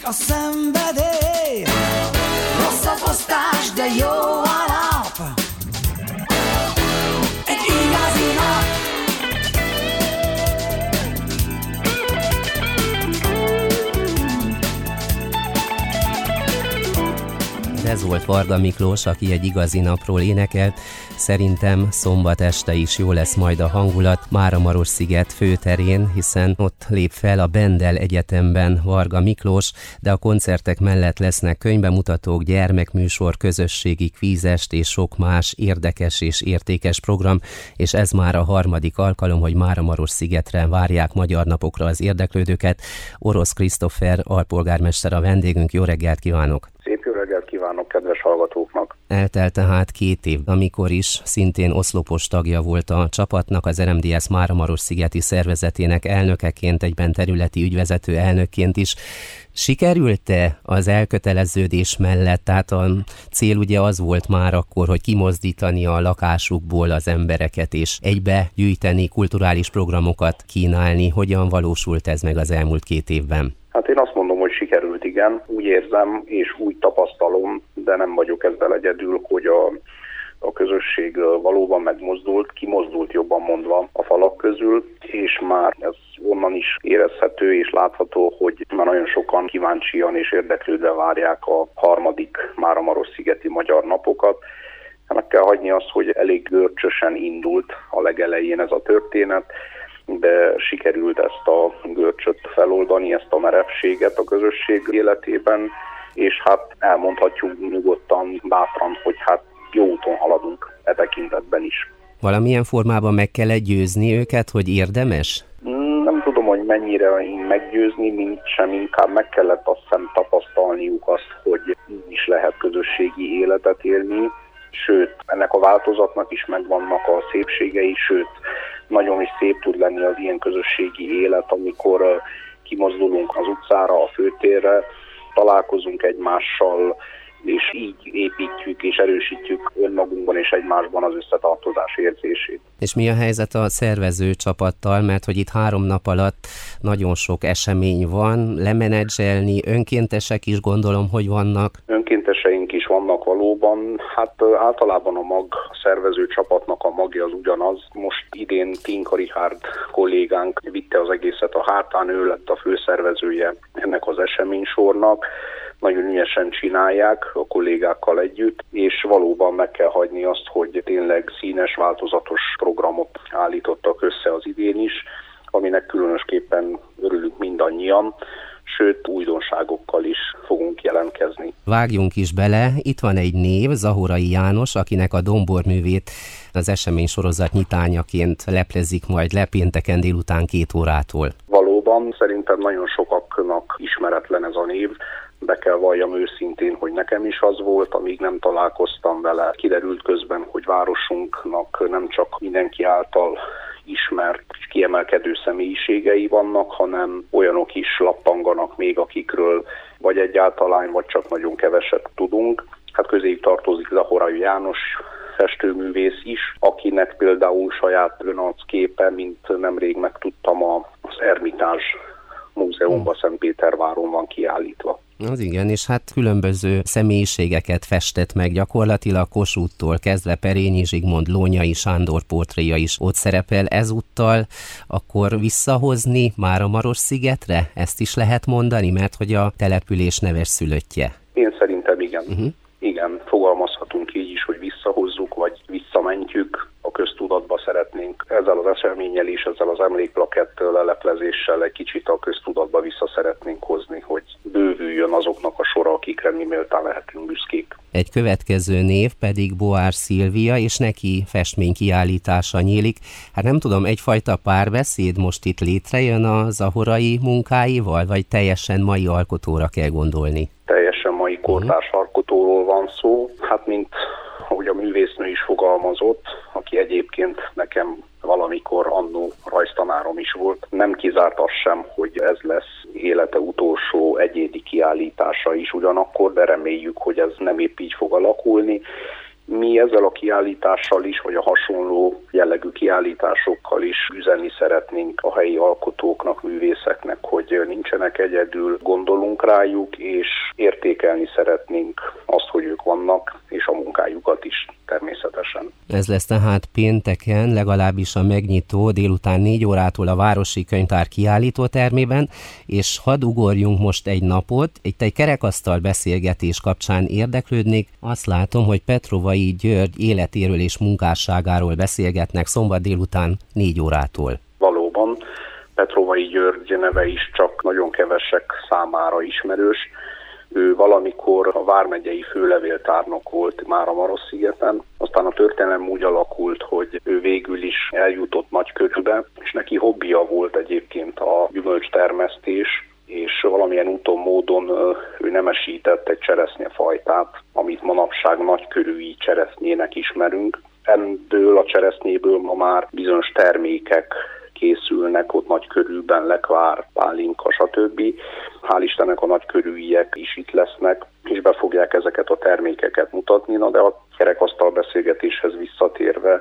a szenvedély, rossz a fosztás, de jó a nap. Egy igazi nap. Ez volt Varga Miklós, aki egy igazi napról énekelt. Szerintem szombat este is jó lesz majd a hangulat Máramarossziget főterén, hiszen ott lép fel a Bendel Egyetemben Varga Miklós, de a koncertek mellett lesznek könyvbemutatók, gyermekműsor, közösségi kvízest és sok más érdekes és értékes program, és ez már a harmadik alkalom, hogy Máramarosszigetre várják Magyar Napokra az érdeklődőket. Orosz Krisztófer alpolgármester a vendégünk, jó reggelt kívánok! Szép jó reggelt kívánok kedves hallgatóknak! Eltelt tehát 2 év, amikor is szintén oszlopos tagja volt a csapatnak, az RMDSZ Máramarosszigeti szervezetének elnökeként, egyben területi ügyvezető elnökként is. Sikerült-e az elköteleződés mellett? Tehát a cél ugye az volt már akkor, hogy kimozdítani a lakásukból az embereket, és egybe gyűjteni, kulturális programokat kínálni. Hogyan valósult ez meg az elmúlt 2 évben? Hát én azt mondom, hogy sikerült, igen. Úgy érzem, és úgy tapasztalom, de nem vagyok ezzel egyedül, hogy a közösség valóban megmozdult, kimozdult jobban mondva a falak közül, és már ez onnan is érezhető és látható, hogy már nagyon sokan kíváncsian és érdeklődve várják a harmadik Máramarosszigeti Magyar Napokat. Meg kell hagyni azt, hogy elég görcsösen indult a legelején ez a történet, de sikerült ezt a görcsöt feloldani, ezt a merevséget a közösség életében, és hát elmondhatjuk nyugodtan, bátran, hogy hát jó úton haladunk e tekintetben is. Valamilyen formában meg kell győzni őket, hogy érdemes? Nem tudom, hogy mennyire meggyőzni, mint sem, inkább meg kellett azt hiszem tapasztalniuk azt, hogy így is lehet közösségi életet élni, sőt, ennek a változatnak is megvannak a szépségei, sőt, nagyon is szép tud lenni az ilyen közösségi élet, amikor kimozdulunk az utcára, a főtérre, találkozunk egymással, és így építjük és erősítjük önmagunkban és egymásban az összetartozás érzését. És mi a helyzet a szervező csapattal, mert hogy itt 3 nap alatt nagyon sok esemény van, lemenedzselni, önkéntesek is gondolom, hogy vannak. Önkénteseink is vannak valóban, hát általában a szervező csapatnak a magja az ugyanaz. Most idén Tinka Richárd kollégánk vitte az egészet a hátán, ő lett a főszervezője ennek az eseménysornak. Nagyon ügyesen csinálják a kollégákkal együtt, és valóban meg kell hagyni azt, hogy tényleg színes, változatos programot állítottak össze az idén is, aminek különösképpen örülünk mindannyian, sőt újdonságokkal is fogunk jelentkezni. Vágjunk is bele, itt van egy név, Zahorai János, akinek a domborművét az esemény sorozat nyitányaként leplezik majd le pénteken délután 2 órától. Valóban, szerintem nagyon sokaknak ismeretlen ez a név. Be kell valljam őszintén, hogy nekem is az volt, amíg nem találkoztam vele. Kiderült közben, hogy városunknak nem csak mindenki által ismert és kiemelkedő személyiségei vannak, hanem olyanok is lappanganak még, akikről vagy egyáltalán, vagy csak nagyon keveset tudunk. Hát közéjük tartozik Zahorai János festőművész is, akinek például saját önarcképe, mint nemrég megtudtam, az Ermitázs Múzeumban Szentpéterváron van kiállítva. Az igen, és hát különböző személyiségeket festett meg gyakorlatilag Kossuthttól kezdve Perényi Zsigmond, Lónyai Sándor portréja is ott szerepel. Ezúttal akkor visszahozni Máramarosszigetre? Ezt is lehet mondani, mert hogy a település neves szülöttje. Én szerintem igen. Igen, fogalmazhatunk így is, hogy visszahozzuk, vagy visszamentjük, a köztudatba szeretnénk ezzel az eseménnyel és ezzel az emlékplakett leleplezéssel egy kicsit a köztudatba vissza szeretnénk hozni, hogy bővüljön azoknak a sora, akikre mi méltán lehetünk büszkék. Egy következő név pedig Boár Szilvia, és neki festménykiállítása nyílik. Hát nem tudom, egyfajta párbeszéd most itt létrejön a zahorai munkáival, vagy teljesen mai alkotóra kell gondolni? Teljesen mai kortárs alkotóról van szó. Hát mint ahogy a művésznő is fogalmazott, aki egyébként nekem valamikor annó rajztanárom is volt, nem kizárt az sem, hogy ez lesz élete utolsó egyéni kiállítása is ugyanakkor, de reméljük, hogy ez nem épp így fog alakulni. Mi ezzel a kiállítással is, vagy a hasonló jellegű kiállításokkal is üzenni szeretnénk a helyi alkotóknak, művészeknek, hogy nincsenek egyedül, gondolunk rájuk, és értékelni szeretnénk azt, hogy ők vannak, és a munkájukat is természetesen. Ez lesz tehát pénteken, legalábbis a megnyitó délután 4 órától a Városi Könyvtár kiállítótermében, és hadd ugorjunk most egy napot. Itt egy kerekasztal beszélgetés kapcsán érdeklődnék. Azt látom, hogy Petrovai György életéről és munkásságáról beszélgetnek szombat délután 4 órától. Valóban, Petrovai György neve is csak nagyon kevesek számára ismerős. Ő valamikor a vármegyei főlevéltárnok volt Máramarosszigeten, aztán a történelem úgy alakult, hogy ő végül is eljutott Nagykörűbe, és neki hobbija volt egyébként a gyümölcstermesztés, és valamilyen úton, módon ő nemesített egy cseresznyefajtát, amit manapság nagykörűi cseresznyének ismerünk. Ebből a cseresznyéből ma már bizonyos termékek készülnek ott Nagykörűben, lekvár, pálinka, stb. Hál' Istennek a nagykörűiek is itt lesznek, és be fogják ezeket a termékeket mutatni, de a kerekasztal beszélgetéshez visszatérve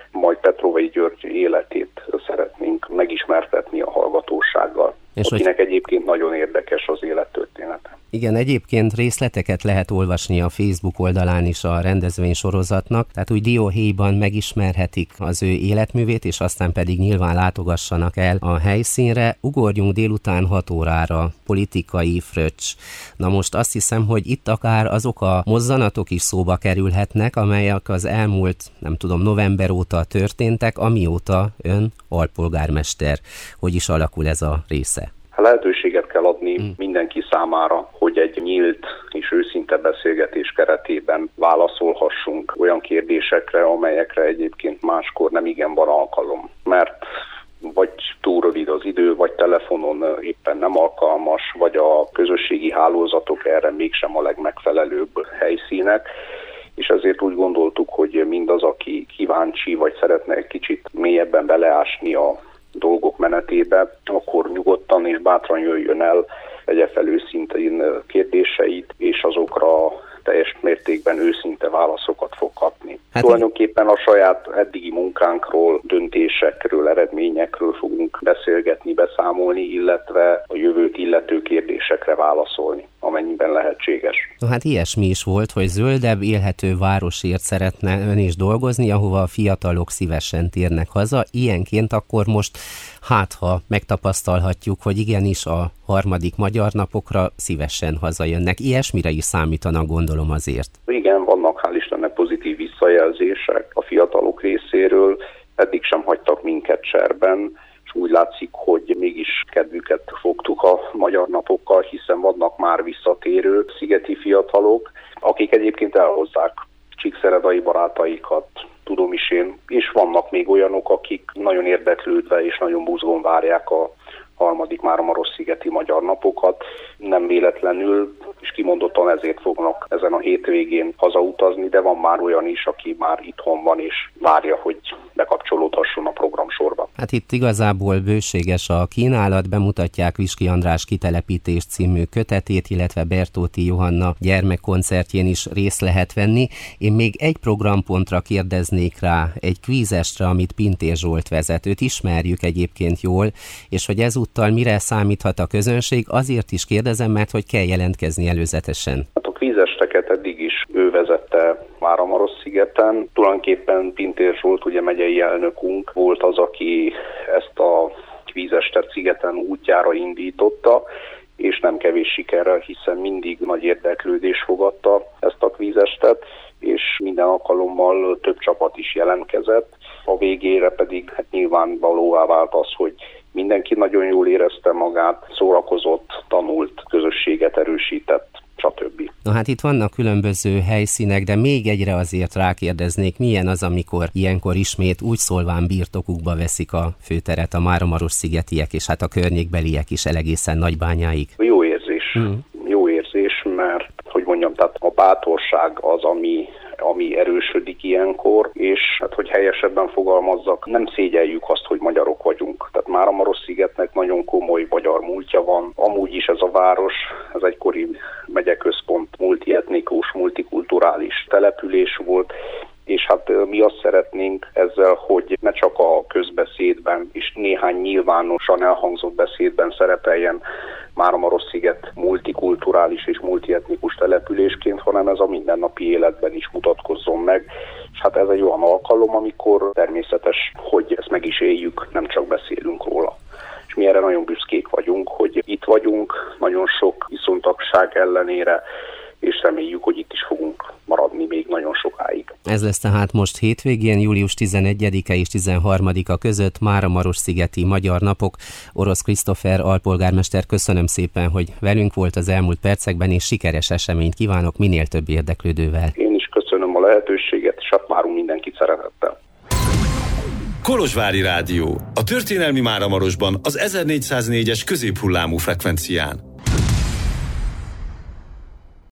majd György életét szeretnénk megismertetni a hallgatósággal, akinek egyébként nagyon érdekes az élettörténete. Igen, egyébként részleteket lehet olvasni a Facebook oldalán is a rendezvény sorozatnak, tehát úgy dióhéjban megismerhetik az ő életművét, és aztán pedig nyilván látogassanak el a helyszínre. Ugorjunk délután 6 órára, politikai fröccs. Na most azt hiszem, hogy itt akár azok a mozzanatok is szóba kerülhetnek, amelyek az elmúlt, november óta történtek, amióta ön alpolgármester. Hogy is alakul ez a része? Lehetőséget kell adni mindenki számára, hogy egy nyílt és őszinte beszélgetés keretében válaszolhassunk olyan kérdésekre, amelyekre egyébként máskor nem igen van alkalom. Mert vagy túl rövid az idő, vagy telefonon éppen nem alkalmas, vagy a közösségi hálózatok erre mégsem a legmegfelelőbb helyszínek. És ezért úgy gondoltuk, hogy mindaz, aki kíváncsi, vagy szeretne egy kicsit mélyebben beleásni a dolgok menetébe, akkor nyugodtan és bátran jöjjön el, vegye fel őszintén kérdéseit, és azokra teljes mértékben őszinte válaszokat fog kapni. Tulajdonképpen a saját eddigi munkánkról, döntésekről, eredményekről fogunk beszélgetni, beszámolni, illetve a jövőt illető kérdésekre válaszolni, amennyiben lehetséges. Ilyesmi is volt, hogy zöldebb, élhető városért szeretne ön is dolgozni, ahova a fiatalok szívesen térnek haza. Ilyenként akkor most ha megtapasztalhatjuk, hogy igenis a harmadik magyar napokra szívesen hazajönnek. Ilyesmire is számítanak, gondolom azért. Igen, vannak hál' Istennek pozitív visszajelzések a fiatalok részéről, eddig sem hagytak minket cserben, és úgy látszik, hogy mégis kedvüket fogtuk a magyar napokkal, hiszen vannak már visszatérő szigeti fiatalok, akik egyébként elhozzák csíkszeredai barátaikat, tudom is én, és vannak még olyanok, akik nagyon érdeklődve és nagyon buzgón várják a harmadik Máramarosszigeti magyar napokat. Nem véletlenül, és kimondottan ezért fognak ezen a hétvégén hazautazni, de van már olyan is, aki már itthon van és várja, hogy bekapcsolódhasson a programsorba. Itt igazából bőséges a kínálat, bemutatják Viski András Kitelepítés című kötetét, illetve Bertóti Johanna gyermekkoncertjén is részt lehet venni. Én még egy programpontra kérdeznék rá, egy kvízestre, amit Pintér Zsolt vezet. Őt ismerjük egyébként jól, és hogy ezúttal mire számíthat a közönség, azért is kérdezem, mert hogy kell jelentkezni előzetesen. A kvízesteket eddig is ő vezette Máramarosszigeten. Tulajdonképpen Pintér Zsolt, ugye megyei elnökünk volt az, aki ezt a kvízestet szigeten útjára indította, és nem kevés sikerrel, hiszen mindig nagy érdeklődés fogadta ezt a kvízestet, és minden alkalommal több csapat is jelentkezett. A végére pedig nyilvánvalóvá vált az, hogy mindenki nagyon jól érezte magát, szórakozott, tanult, közösséget erősített, stb. Itt vannak különböző helyszínek, de még egyre azért rákérdeznék, milyen az, amikor ilyenkor ismét úgy szólván birtokukba veszik a főteret a Máramarosszigetiek, és a környékbeliek is egészen Nagybányáig. Jó érzés. Jó érzés, mert tehát a bátorság az, ami erősödik ilyenkor, és hogy helyesebben fogalmazzak, nem szégyeljük azt, hogy magyarok vagyunk. Tehát Máramarosszigetnek nagyon komoly magyar múltja van. Amúgy is ez a város, ez egykori megyeközpont, multietnikus, multikulturális település volt, és mi azt szeretnénk ezzel, hogy ne csak a közbeszédben és néhány nyilvánosan elhangzott beszédben szerepeljen Máramarossziget multikulturális és multietnikus településként, hanem ez a mindennapi életben is mutatkozzon meg. És hát ez egy olyan alkalom, amikor természetes, hogy ezt meg is éljük, nem csak beszélünk róla. És mi erre nagyon büszkék vagyunk, hogy itt vagyunk, nagyon sok viszontagság ellenére, és reméljük, hogy itt is fogunk maradni még nagyon sokáig. Ez lesz tehát most hétvégén, július 11-e és 13-a között Máramarosszigeti Magyar Napok. Orosz Krisztófer alpolgármester, köszönöm szépen, hogy velünk volt az elmúlt percekben, és sikeres eseményt kívánok minél több érdeklődővel. Én is köszönöm a lehetőséget, és hát várunk mindenkit szeretettel. Kolozsvári Rádió. A történelmi Máramarosban az 1404-es középhullámú frekvencián.